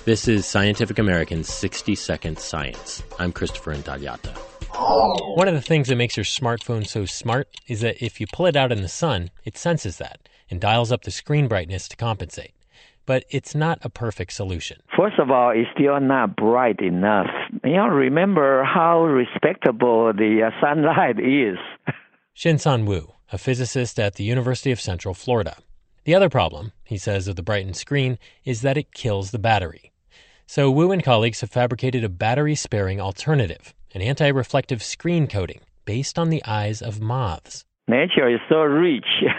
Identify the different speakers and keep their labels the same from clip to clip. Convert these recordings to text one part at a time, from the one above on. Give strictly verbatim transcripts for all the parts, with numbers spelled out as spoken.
Speaker 1: This is Scientific American's sixty second Science. I'm Christopher Intagliata.
Speaker 2: One of the things that makes your smartphone so smart is that if you pull it out in the sun, it senses that and dials up the screen brightness to compensate. But it's not a perfect solution.
Speaker 3: First of all, it's still not bright enough. You know, remember how respectable the uh, sunlight is.
Speaker 2: Shin-San Wu, a physicist at the University of Central Florida. The other problem, he says, of the brightened screen is that it kills the battery. So Wu and colleagues have fabricated a battery-sparing alternative, an anti-reflective screen coating based on the eyes of moths.
Speaker 3: Nature is so rich.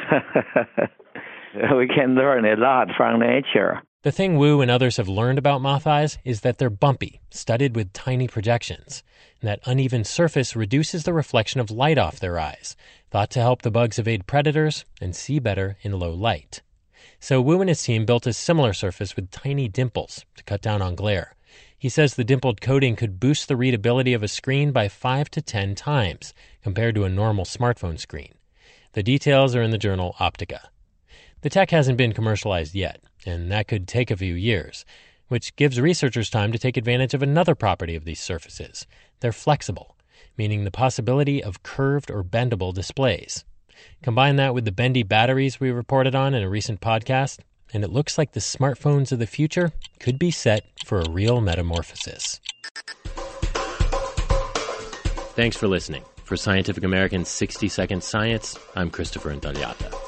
Speaker 3: We can learn a lot from nature.
Speaker 2: The thing Wu and others have learned about moth eyes is that they're bumpy, studded with tiny projections. And that uneven surface reduces the reflection of light off their eyes, thought to help the bugs evade predators and see better in low light. So Wu and his team built a similar surface with tiny dimples to cut down on glare. He says the dimpled coating could boost the readability of a screen by five to ten times compared to a normal smartphone screen. The details are in the journal Optica. The tech hasn't been commercialized yet, and that could take a few years, which gives researchers time to take advantage of another property of these surfaces. They're flexible, meaning the possibility of curved or bendable displays. Combine that with the bendy batteries we reported on in a recent podcast, and it looks like the smartphones of the future could be set for a real metamorphosis.
Speaker 1: Thanks for listening. For Scientific American's sixty second Science, I'm Christopher Intagliata.